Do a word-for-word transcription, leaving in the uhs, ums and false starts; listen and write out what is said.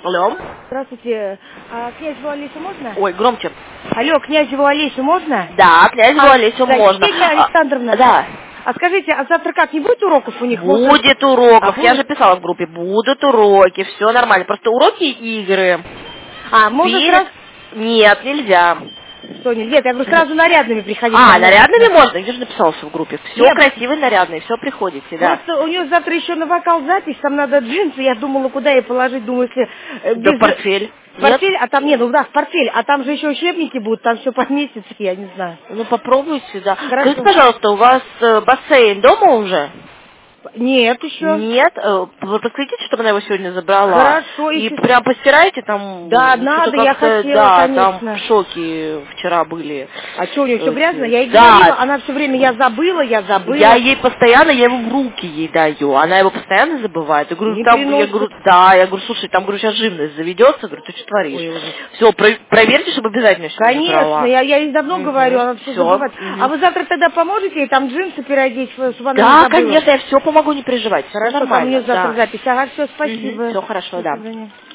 Алло. Здравствуйте. А князеву Олесю можно? Ой, громче. Алло, князеву Олесю можно? Да, князеву а, Олесю да, можно. Евгения Александровна. А, да. А скажите, а завтра как, не будет уроков у них? Будет Можно... уроков. А, Я будет? же писала в группе. Будут уроки. Все нормально. Просто уроки и игры. А, можно Перед... сразу... Нет, нельзя. Что, нет, нет, я говорю, сразу нарядными приходить. А, там нарядными можно. можно? Я же написала все в группе. Все Нет. красивые, нарядные, все приходите, да. Просто у нее завтра еще на вокал запись, там надо джинсы, я думала, куда ей положить, думаю, если... э, Да без... портфель. Портфель, Нет? а там, нет, ну да, в портфель, а там же еще учебники будут, там все поместится, я не знаю. Ну попробуйте, да. Хорошо. Скажите, пожалуйста, у вас э, бассейн дома уже? Нет еще. Нет, э, вы подскажите, чтобы она его сегодня забрала. Хорошо, И если... прям постирайте там. Да, что-то надо, я как-то, хотела, да, там конечно. в шоке вчера были. А что, у нее все грязно? Эти- Я ей Да. говорила, она все время, я забыла, я забыла. Я ей постоянно, я его в руки ей даю, она его постоянно забывает. Я говорю, Не там, я приносит. говорю, да, я говорю, слушай, там, говорю, сейчас живность заведется, говорю, ты что творишь? Ой, ужас. Все, проверьте, чтобы обязательно сегодня Конечно, забрала. я, я ей давно Мгм. говорю, она все Всё. забывает. Мгм. А вы завтра тогда поможете ей там джинсы переодеть, чтобы она не Да, забыла? конечно, я все помогу, не переживайте. Все Хорошо, там у нормально, нее завтра да. запись. Ага, все, спасибо. Все хорошо, До да. свидания.